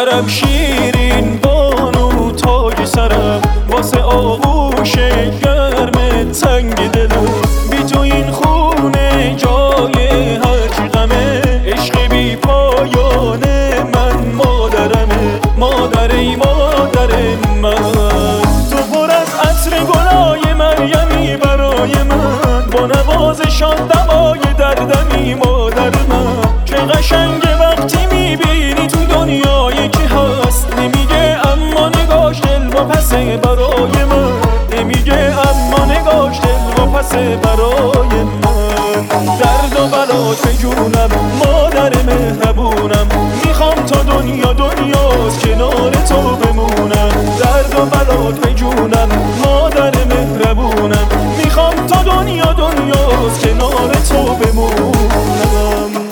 مادرم شیرین بانو تاج سرم، واسه آغوش گرم تنگ دلم. بی تو این خونه جای هرچی غمه، عشق بی پایانه من مادرمه. مادر ای مادر من، تو پر از عطر گلای مریمی برای من، با نوازشان دوای دردمی مادر من. چه قشنگه وقتی میبینی تو دنیای کی هست، نمیگه اما نگاش دل و پسه برای من، نمیگه اما نگاش دل و پسه برای من. درد و بلات به جونم مادر مهربونم، میخوام تا دنیا دنیاست کنار تو بمونم. درد و بلات به جونم مادر مهربونم، میخوام تا دنیا دنیاست کنار تو بمونم.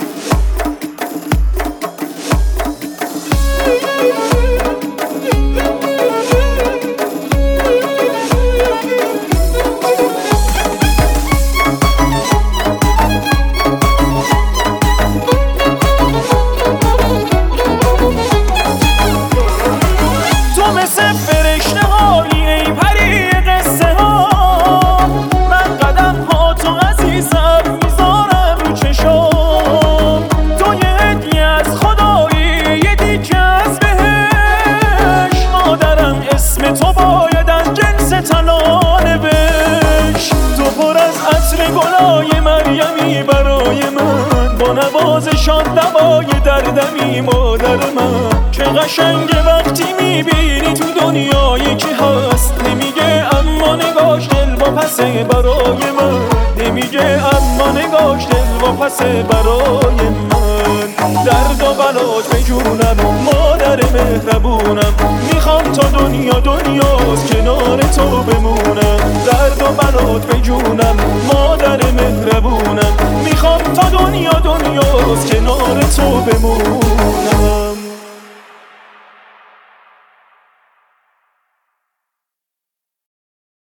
گلای مریمی برای من، با نوازشان دوای دردمی مادر من. چه قشنگه وقتی میبینی تو دنیای کی هست، نمیگه اما نگاش دل و پسه برای من، نمیگه اما نگاش دل و پسه برای من. درد و بلات به جونم مادر مهربونم، میخوام تا دنیا دنیاست کنار تو بمونم. درد و بلات به جونم مادر مهربونم، میخوام تا دنیا دنیاست کنار تو بمونم.